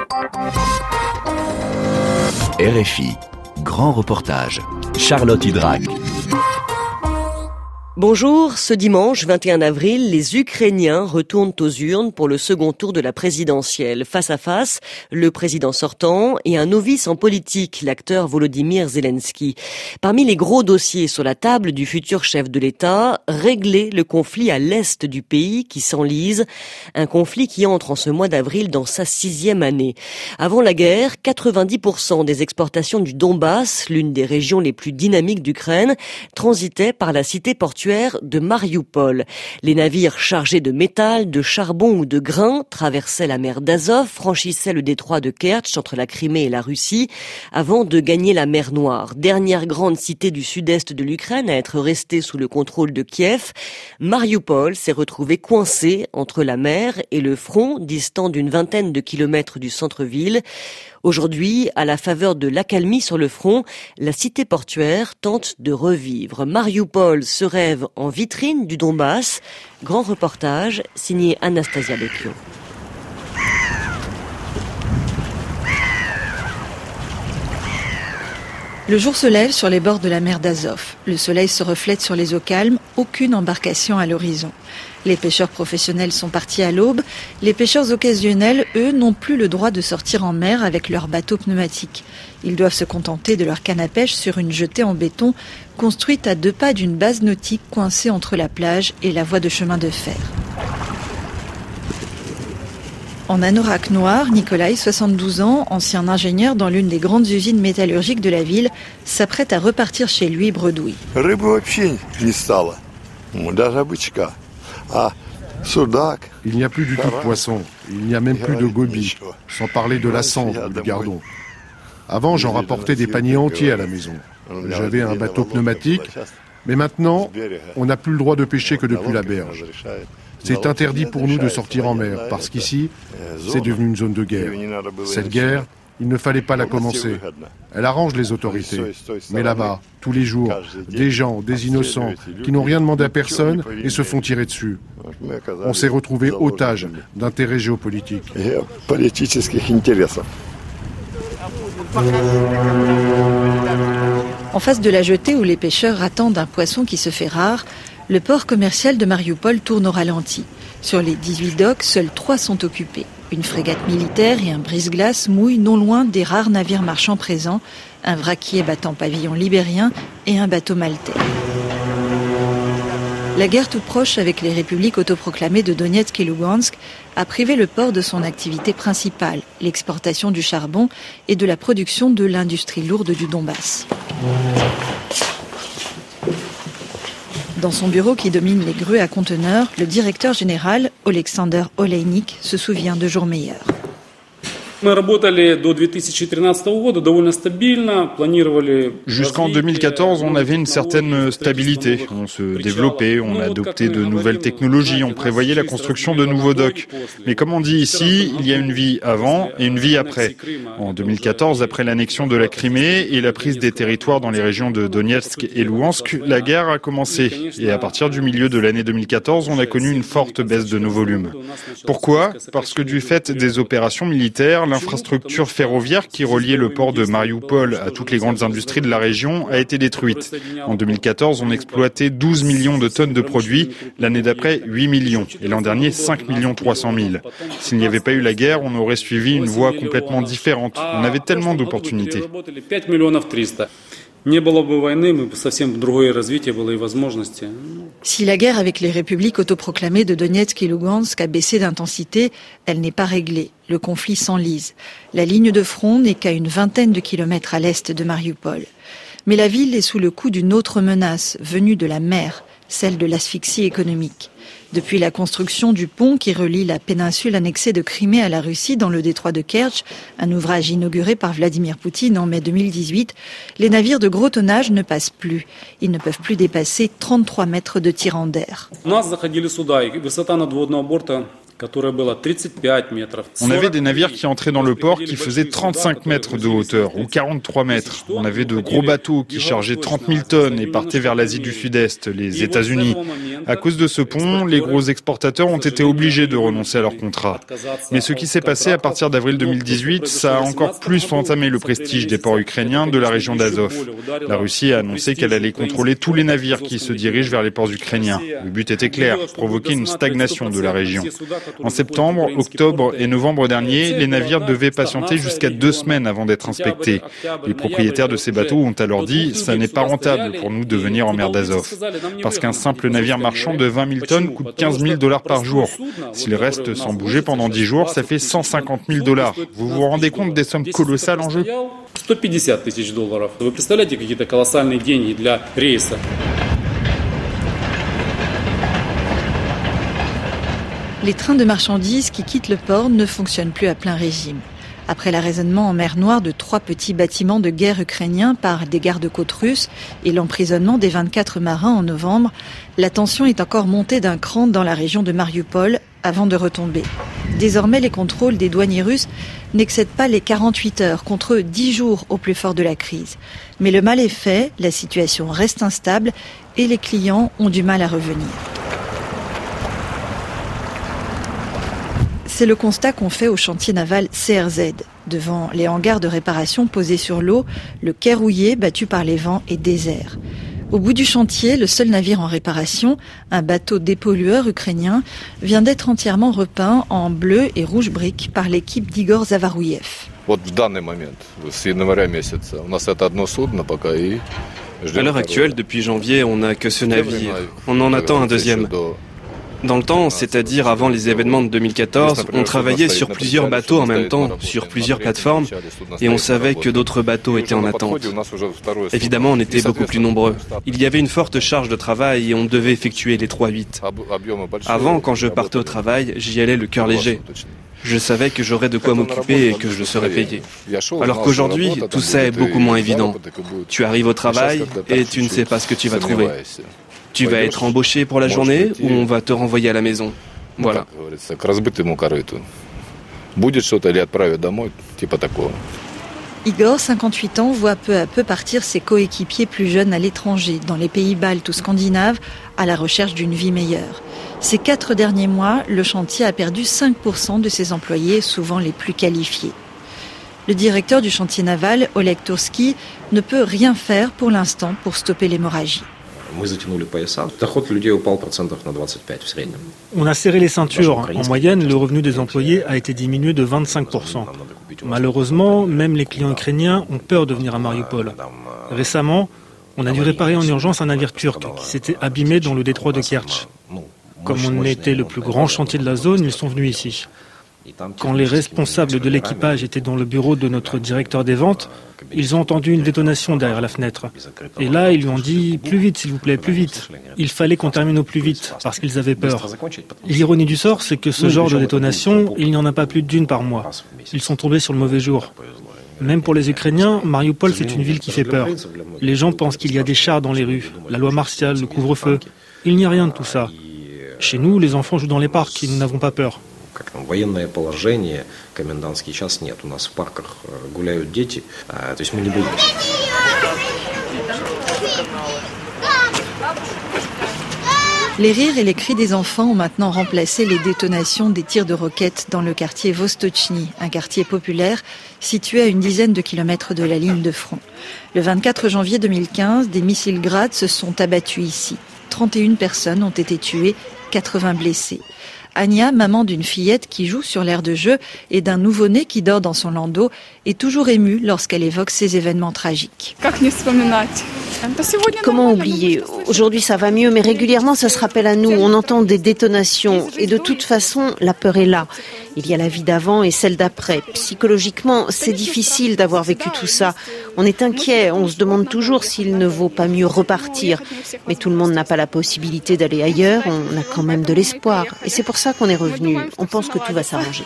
RFI, grand reportage. Charlotte Hydrac. Bonjour, ce dimanche 21 avril, les Ukrainiens retournent aux urnes pour le second tour de la présidentielle. Face à face, le président sortant et un novice en politique, l'acteur Volodymyr Zelensky. Parmi les gros dossiers sur la table du futur chef de l'État, régler le conflit à l'est du pays qui s'enlise, un conflit qui entre en ce mois d'avril dans sa 6e année. Avant la guerre, 90% des exportations du Donbass, l'une des régions les plus dynamiques d'Ukraine, transitaient par la cité portuaire de Marioupol. Les navires chargés de métal, de charbon ou de grains traversaient la mer d'Azov, franchissaient le détroit de Kertch entre la Crimée et la Russie, avant de gagner la mer Noire. Dernière grande cité du sud-est de l'Ukraine à être restée sous le contrôle de Kiev, Marioupol s'est retrouvé coincé entre la mer et le front, distant d'une vingtaine de kilomètres du centre-ville. Aujourd'hui, à la faveur de l'accalmie sur le front, la cité portuaire tente de revivre. Marioupol se rêve en vitrine du Donbass. Grand reportage signé Anastasia Becchio. Le jour se lève sur les bords de la mer d'Azov. Le soleil se reflète sur les eaux calmes, aucune embarcation à l'horizon. Les pêcheurs professionnels sont partis à l'aube. Les pêcheurs occasionnels, eux, n'ont plus le droit de sortir en mer avec leurs bateaux pneumatiques. Ils doivent se contenter de leur canne à pêche sur une jetée en béton construite à 2 pas d'une base nautique coincée entre la plage et la voie de chemin de fer. En anorak noir, Nikolai, 72 ans, ancien ingénieur dans l'une des grandes usines métallurgiques de la ville, s'apprête à repartir chez lui bredouille. Il n'y a plus du tout de poisson, il n'y a même plus de gobies, sans parler de la sande ou du gardon. Avant, j'en rapportais des paniers entiers à la maison. J'avais un bateau pneumatique, mais maintenant, on n'a plus le droit de pêcher que depuis la berge. C'est interdit pour nous de sortir en mer, parce qu'ici, c'est devenu une zone de guerre. Cette guerre, il ne fallait pas la commencer. Elle arrange les autorités. Mais là-bas, tous les jours, des gens, des innocents, qui n'ont rien demandé à personne et se font tirer dessus. On s'est retrouvés otages d'intérêts géopolitiques. En face de la jetée où les pêcheurs attendent un poisson qui se fait rare, le port commercial de Marioupol tourne au ralenti. Sur les 18 docks, seuls 3 sont occupés. Une frégate militaire et un brise-glace mouillent non loin des rares navires marchands présents, un vraquier battant pavillon libérien et un bateau maltais. La guerre toute proche avec les républiques autoproclamées de Donetsk et Lugansk a privé le port de son activité principale, l'exportation du charbon et de la production de l'industrie lourde du Donbass. Dans son bureau qui domine les grues à conteneurs, le directeur général, Alexander Olejnik, se souvient de jours meilleurs. Jusqu'en 2014, on avait une certaine stabilité. On se développait, on adoptait de nouvelles technologies, on prévoyait la construction de nouveaux docks. Mais comme on dit ici, il y a une vie avant et une vie après. En 2014, après l'annexion de la Crimée et la prise des territoires dans les régions de Donetsk et Luhansk, la guerre a commencé. Et à partir du milieu de l'année 2014, on a connu une forte baisse de nos volumes. Pourquoi ? Parce que du fait des opérations militaires, l'infrastructure ferroviaire qui reliait le port de Marioupol à toutes les grandes industries de la région a été détruite. En 2014, on exploitait 12 millions de tonnes de produits, l'année d'après 8 millions, et l'an dernier 5 300 000. S'il n'y avait pas eu la guerre, on aurait suivi une voie complètement différente. On avait tellement d'opportunités. Si la guerre avec les républiques autoproclamées de Donetsk et Lugansk a baissé d'intensité, elle n'est pas réglée. Le conflit s'enlise. La ligne de front n'est qu'à une vingtaine de kilomètres à l'est de Marioupol. Mais la ville est sous le coup d'une autre menace, venue de la mer, celle de l'asphyxie économique. Depuis la construction du pont qui relie la péninsule annexée de Crimée à la Russie dans le détroit de Kertch, un ouvrage inauguré par Vladimir Poutine en mai 2018, les navires de gros tonnage ne passent plus. Ils ne peuvent plus dépasser 33 mètres de tirant d'air. On avait des navires qui entraient dans le port qui faisaient 35 mètres de hauteur ou 43 mètres. On avait de gros bateaux qui chargeaient 30 000 tonnes et partaient vers l'Asie du Sud-Est, les États-Unis. À cause de ce pont, les gros exportateurs ont été obligés de renoncer à leur contrat. Mais ce qui s'est passé à partir d'avril 2018, ça a encore plus entamé le prestige des ports ukrainiens de la région d'Azov. La Russie a annoncé qu'elle allait contrôler tous les navires qui se dirigent vers les ports ukrainiens. Le but était clair, provoquer une stagnation de la région. En septembre, octobre et novembre dernier, les navires devaient patienter jusqu'à 2 semaines avant d'être inspectés. Les propriétaires de ces bateaux ont alors dit « ça n'est pas rentable pour nous de venir en mer d'Azov ». Parce qu'un simple navire marchand de 20 000 tonnes coûte $15 000 par jour. S'il reste sans bouger pendant 10 jours, ça fait $150 000. Vous vous rendez compte des sommes colossales en jeu ? $150 000. Вы представляете, какие-то колоссальные деньги для рейса? Les trains de marchandises qui quittent le port ne fonctionnent plus à plein régime. Après l'arraisonnement en mer Noire de 3 petits bâtiments de guerre ukrainiens par des gardes-côtes russes et l'emprisonnement des 24 marins en novembre, la tension est encore montée d'un cran dans la région de Mariupol avant de retomber. Désormais, les contrôles des douaniers russes n'excèdent pas les 48 heures, contre 10 jours au plus fort de la crise. Mais le mal est fait, la situation reste instable et les clients ont du mal à revenir. C'est le constat qu'on fait au chantier naval CRZ. Devant les hangars de réparation posés sur l'eau, le quai rouillé, battu par les vents, est désert. Au bout du chantier, le seul navire en réparation, un bateau dépollueur ukrainien, vient d'être entièrement repeint en bleu et rouge brique par l'équipe d'Igor Zavarouyev. À l'heure actuelle, depuis janvier, on n'a que ce navire. On en attend un deuxième. Dans le temps, c'est-à-dire avant les événements de 2014, on travaillait sur plusieurs bateaux en même temps, sur plusieurs plateformes, et on savait que d'autres bateaux étaient en attente. Évidemment, on était beaucoup plus nombreux. Il y avait une forte charge de travail et on devait effectuer les 3-8. Avant, quand je partais au travail, j'y allais le cœur léger. Je savais que j'aurais de quoi m'occuper et que je serais payé. Alors qu'aujourd'hui, tout ça est beaucoup moins évident. Tu arrives au travail et tu ne sais pas ce que tu vas trouver. Tu vas être embauché pour la journée ou on va te renvoyer à la maison. Voilà. Igor, 58 ans, voit peu à peu partir ses coéquipiers plus jeunes à l'étranger, dans les pays baltes ou scandinaves, à la recherche d'une vie meilleure. Ces 4 derniers mois, le chantier a perdu 5% de ses employés, souvent les plus qualifiés. Le directeur du chantier naval, Oleg Turski, ne peut rien faire pour l'instant pour stopper l'hémorragie. On a serré les ceintures. En moyenne, le revenu des employés a été diminué de 25%. Malheureusement, même les clients ukrainiens ont peur de venir à Mariupol. Récemment, on a dû réparer en urgence un navire turc qui s'était abîmé dans le détroit de Kertch. Comme on était le plus grand chantier de la zone, ils sont venus ici. Quand les responsables de l'équipage étaient dans le bureau de notre directeur des ventes, ils ont entendu une détonation derrière la fenêtre. Et là, ils lui ont dit « Plus vite, s'il vous plaît, plus vite ». Il fallait qu'on termine au plus vite, parce qu'ils avaient peur. L'ironie du sort, c'est que ce genre de détonation, il n'y en a pas plus d'1 par mois. Ils sont tombés sur le mauvais jour. Même pour les Ukrainiens, Mariupol, c'est une ville qui fait peur. Les gens pensent qu'il y a des chars dans les rues, la loi martiale, le couvre-feu. Il n'y a rien de tout ça. Chez nous, les enfants jouent dans les parcs et nous n'avons pas peur. Как там военное положение, комендантский час нет. У нас в парках гуляют дети, то есть мы не будем. Les rires et les cris des enfants ont maintenant remplacé les détonations des tirs de roquettes dans le quartier Vostochny, un quartier populaire situé à une dizaine de kilomètres de la ligne de front. Le 24 janvier 2015, des missiles Grad se sont abattus ici. 31 personnes ont été tuées, 80 blessées. Anya, maman d'une fillette qui joue sur l'aire de jeu et d'un nouveau-né qui dort dans son landau, est toujours émue lorsqu'elle évoque ces événements tragiques. Comment oublier ? Aujourd'hui ça va mieux, mais régulièrement ça se rappelle à nous. On entend des détonations et de toute façon la peur est là. Il y a la vie d'avant et celle d'après. Psychologiquement, c'est difficile d'avoir vécu tout ça. On est inquiet, on se demande toujours s'il ne vaut pas mieux repartir. Mais tout le monde n'a pas la possibilité d'aller ailleurs, on a quand même de l'espoir. Et c'est pour ça qu'on est revenu. On pense que tout va s'arranger.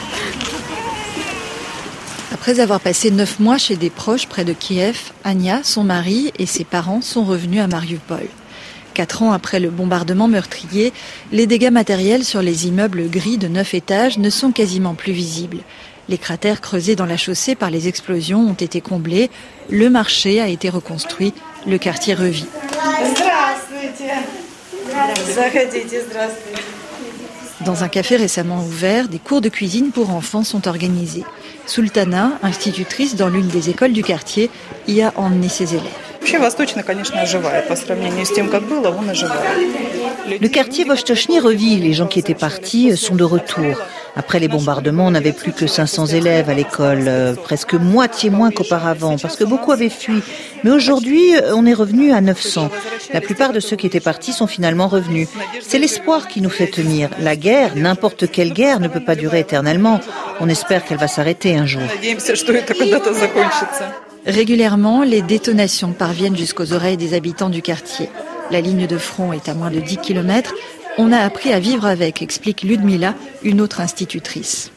Après avoir passé 9 mois chez des proches près de Kiev, Anya, son mari et ses parents sont revenus à Mariupol. 4 ans après le bombardement meurtrier, les dégâts matériels sur les immeubles gris de 9 étages ne sont quasiment plus visibles. Les cratères creusés dans la chaussée par les explosions ont été comblés, le marché a été reconstruit, le quartier revit. Dans un café récemment ouvert, des cours de cuisine pour enfants sont organisés. Sultana, institutrice dans l'une des écoles du quartier, y a emmené ses élèves. Le quartier Vostochny revit, les gens qui étaient partis sont de retour. Après les bombardements, on n'avait plus que 500 élèves à l'école, presque moitié moins qu'auparavant, parce que beaucoup avaient fui. Mais aujourd'hui, on est revenu à 900. La plupart de ceux qui étaient partis sont finalement revenus. C'est l'espoir qui nous fait tenir. La guerre, n'importe quelle guerre, ne peut pas durer éternellement. On espère qu'elle va s'arrêter un jour. Régulièrement, les détonations parviennent jusqu'aux oreilles des habitants du quartier. La ligne de front est à moins de 10 km. On a appris à vivre avec, explique Ludmila, une autre institutrice.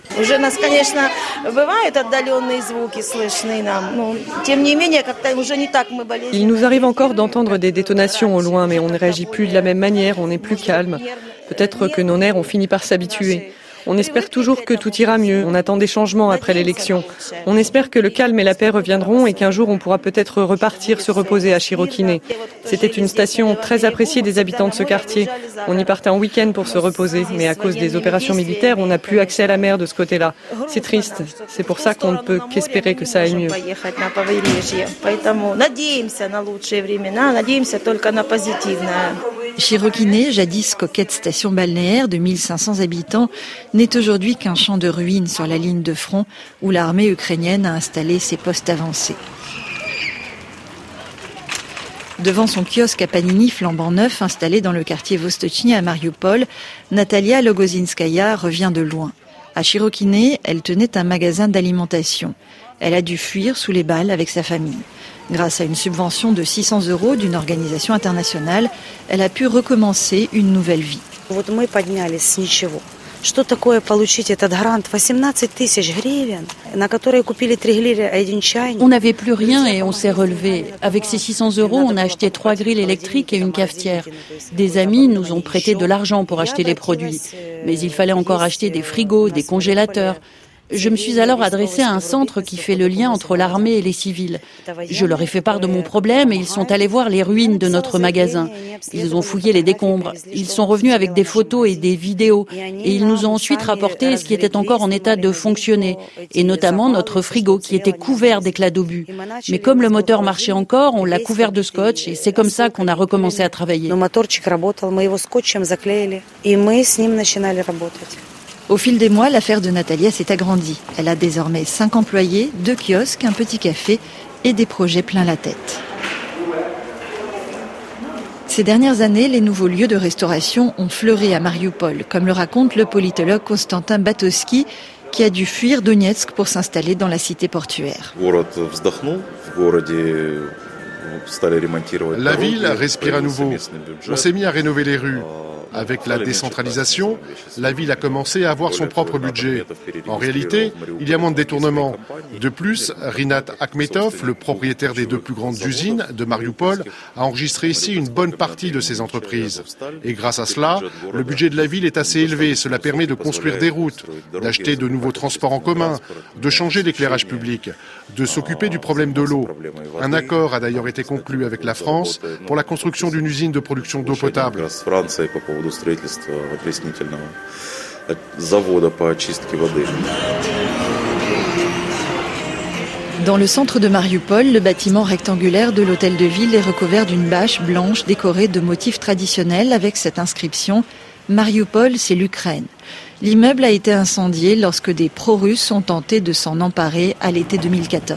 Il nous arrive encore d'entendre des détonations au loin, mais on ne réagit plus de la même manière, on est plus calme. Peut-être que nos nerfs ont fini par s'habituer. On espère toujours que tout ira mieux. On attend des changements après l'élection. On espère que le calme et la paix reviendront et qu'un jour on pourra peut-être repartir se reposer à Chirokine. C'était une station très appréciée des habitants de ce quartier. On y partait en week-end pour se reposer, mais à cause des opérations militaires, on n'a plus accès à la mer de ce côté-là. C'est triste. C'est pour ça qu'on ne peut qu'espérer que ça aille mieux. Chirokine, jadis coquette station balnéaire de 1500 habitants, n'est aujourd'hui qu'un champ de ruines sur la ligne de front où l'armée ukrainienne a installé ses postes avancés. Devant son kiosque à panini flambant neuf installé dans le quartier Vostochny à Mariupol, Natalia Logozinskaya revient de loin. À Chirokine, elle tenait un magasin d'alimentation. Elle a dû fuir sous les balles avec sa famille. Grâce à une subvention de 600 € d'une organisation internationale, elle a pu recommencer une nouvelle vie. On n'avait plus rien et on s'est relevé. Avec ces 600 €, on a acheté 3 grilles électriques et une cafetière. Des amis nous ont prêté de l'argent pour acheter les produits. Mais il fallait encore acheter des frigos, des congélateurs. Je me suis alors adressée à un centre qui fait le lien entre l'armée et les civils. Je leur ai fait part de mon problème et ils sont allés voir les ruines de notre magasin. Ils ont fouillé les décombres. Ils sont revenus avec des photos et des vidéos. Et ils nous ont ensuite rapporté ce qui était encore en état de fonctionner. Et notamment notre frigo qui était couvert d'éclats d'obus. Mais comme le moteur marchait encore, on l'a couvert de scotch et c'est comme ça qu'on a recommencé à travailler. Au fil des mois, l'affaire de Natalia s'est agrandie. Elle a désormais 5 employés, 2 kiosques, un petit café et des projets plein la tête. Ces dernières années, les nouveaux lieux de restauration ont fleuri à Mariupol, comme le raconte le politologue Konstantin Batowski, qui a dû fuir Donetsk pour s'installer dans la cité portuaire. La ville respire à nouveau. On s'est mis à rénover les rues. Avec la décentralisation, la ville a commencé à avoir son propre budget. En réalité, il y a moins de détournements. De plus, Rinat Akhmetov, le propriétaire des 2 plus grandes usines de Mariupol, a enregistré ici une bonne partie de ses entreprises. Et grâce à cela, le budget de la ville est assez élevé. Cela permet de construire des routes, d'acheter de nouveaux transports en commun, de changer l'éclairage public, de s'occuper du problème de l'eau. Un accord a d'ailleurs été conclu avec la France pour la construction d'une usine de production d'eau potable. Dans le centre de Mariupol, le bâtiment rectangulaire de l'hôtel de ville est recouvert d'une bâche blanche décorée de motifs traditionnels avec cette inscription « Mariupol, c'est l'Ukraine ». L'immeuble a été incendié lorsque des pro-russes ont tenté de s'en emparer à l'été 2014.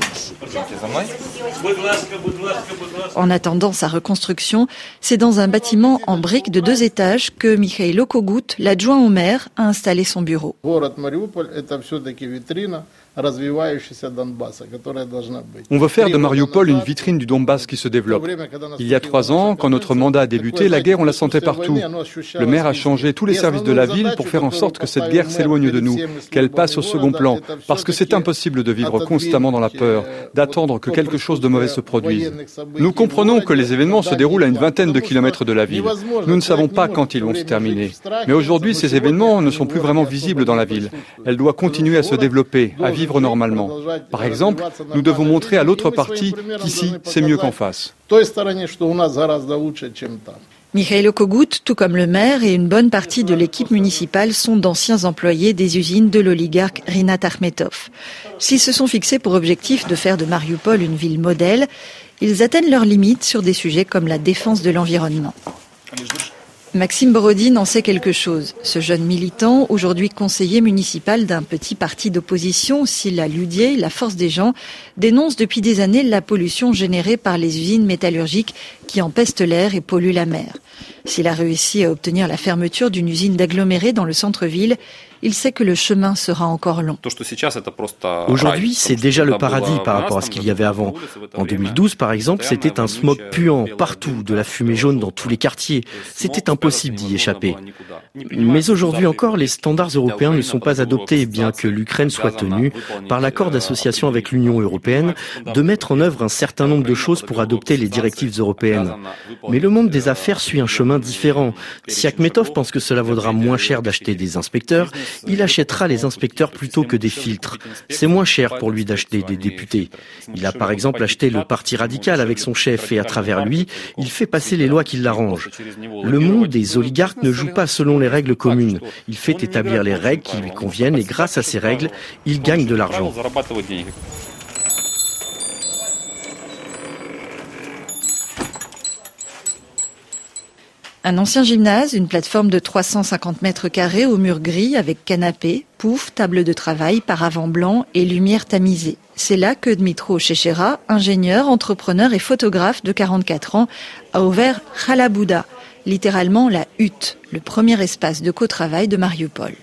En attendant sa reconstruction, c'est dans un bâtiment en briques de 2 étages que Mikhailo Kogut, l'adjoint au maire, a installé son bureau. On veut faire de Mariupol une vitrine du Donbass qui se développe. Il y a 3 ans, quand notre mandat a débuté, la guerre, on la sentait partout. Le maire a changé tous les services de la ville pour faire en sorte que cette guerre s'éloigne de nous, qu'elle passe au second plan, parce que c'est impossible de vivre constamment dans la peur, d'attendre que quelque chose de mauvais se produise. Nous comprenons que les événements se déroulent à une vingtaine de kilomètres de la ville. Nous ne savons pas quand ils vont se terminer. Mais aujourd'hui, ces événements ne sont plus vraiment visibles dans la ville. Elle doit continuer à se développer, à vivre normalement. Par exemple, nous devons montrer à l'autre partie qu'ici, c'est mieux qu'en face. Mikhailo Kogut, tout comme le maire et une bonne partie de l'équipe municipale, sont d'anciens employés des usines de l'oligarque Rinat Akhmetov. S'ils se sont fixés pour objectif de faire de Marioupol une ville modèle, ils atteignent leurs limites sur des sujets comme la défense de l'environnement. Maxime Borodine en sait quelque chose. Ce jeune militant, aujourd'hui conseiller municipal d'un petit parti d'opposition, Sila Ludier, la force des gens, dénonce depuis des années la pollution générée par les usines métallurgiques qui empestent l'air et polluent la mer. S'il a réussi à obtenir la fermeture d'une usine d'aggloméré dans le centre-ville, il sait que le chemin sera encore long. Aujourd'hui, c'est déjà le paradis par rapport à ce qu'il y avait avant. En 2012, par exemple, c'était un smog puant partout, de la fumée jaune dans tous les quartiers. C'était impossible d'y échapper. Mais aujourd'hui encore, les standards européens ne sont pas adoptés, bien que l'Ukraine soit tenue, par l'accord d'association avec l'Union européenne, de mettre en œuvre un certain nombre de choses pour adopter les directives européennes. Mais le monde des affaires suit un chemin différent. Si Akhmetov pense que cela vaudra moins cher d'acheter des inspecteurs, il achètera les inspecteurs plutôt que des filtres. C'est moins cher pour lui d'acheter des députés. Il a par exemple acheté le parti radical avec son chef et à travers lui, il fait passer les lois qui l'arrangent. Le monde des oligarques ne joue pas selon les règles communes. Il fait établir les règles qui lui conviennent et grâce à ces règles, il gagne de l'argent. Un ancien gymnase, une plateforme de 350 mètres carrés aux murs gris avec canapé, pouf, table de travail, paravent blanc et lumière tamisée. C'est là que Dmitro Chechera, ingénieur, entrepreneur et photographe de 44 ans, a ouvert Khalabouda, littéralement la hutte, le premier espace de co-travail de Marioupol.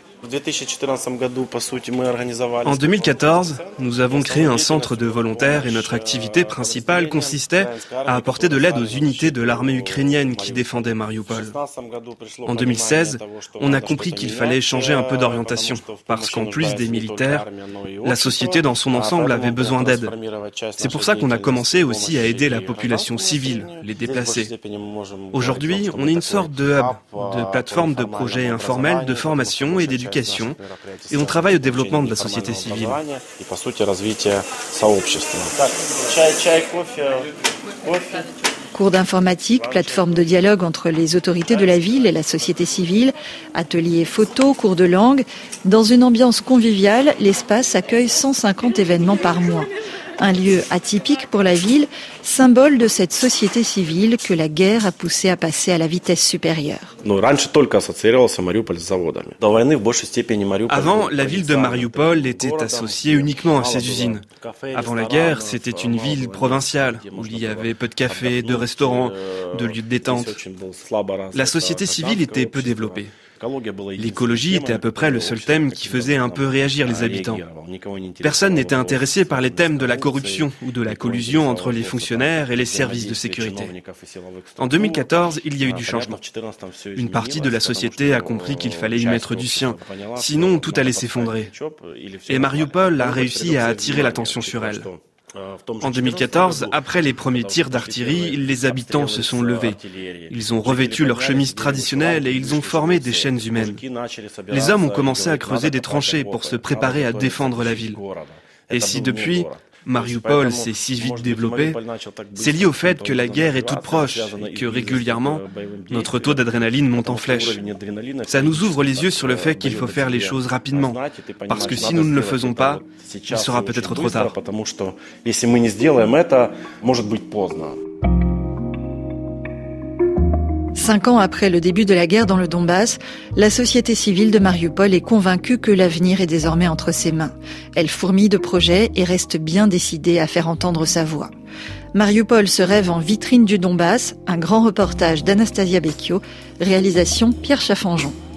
En 2014, nous avons créé un centre de volontaires et notre activité principale consistait à apporter de l'aide aux unités de l'armée ukrainienne qui défendaient Marioupol. En 2016, on a compris qu'il fallait changer un peu d'orientation parce qu'en plus des militaires, la société dans son ensemble avait besoin d'aide. C'est pour ça qu'on a commencé aussi à aider la population civile, les déplacés. Aujourd'hui, on est une sorte de hub, de plateforme de projets informels de formation et d'éducation. Et on travaille au développement de la société civile. Cours d'informatique, plateforme de dialogue entre les autorités de la ville et la société civile, ateliers photo, cours de langue. Dans une ambiance conviviale, l'espace accueille 150 événements par mois. Un lieu atypique pour la ville, symbole de cette société civile que la guerre a poussé à passer à la vitesse supérieure. Avant, la ville de Marioupol était associée uniquement à ses usines. Avant la guerre, c'était une ville provinciale, où il y avait peu de cafés, de restaurants, de lieux de détente. La société civile était peu développée. L'écologie était à peu près le seul thème qui faisait un peu réagir les habitants. Personne n'était intéressé par les thèmes de la corruption ou de la collusion entre les fonctionnaires et les services de sécurité. En 2014, il y a eu du changement. Une partie de la société a compris qu'il fallait y mettre du sien, sinon tout allait s'effondrer. Et Marioupol a réussi à attirer l'attention sur elle. En 2014, après les premiers tirs d'artillerie, les habitants se sont levés. Ils ont revêtu leurs chemises traditionnelles et ils ont formé des chaînes humaines. Les hommes ont commencé à creuser des tranchées pour se préparer à défendre la ville. Et si depuis, Marioupol s'est si vite développé, c'est lié au fait que la guerre est toute proche et que régulièrement, notre taux d'adrénaline monte en flèche. Ça nous ouvre les yeux sur le fait qu'il faut faire les choses rapidement, parce que si nous ne le faisons pas, il sera peut-être trop tard. 5 ans après le début de la guerre dans le Donbass, la société civile de Marioupol est convaincue que l'avenir est désormais entre ses mains. Elle fourmille de projets et reste bien décidée à faire entendre sa voix. Marioupol se rêve en vitrine du Donbass, un grand reportage d'Anastasia Becchio, réalisation Pierre Chaffanjon.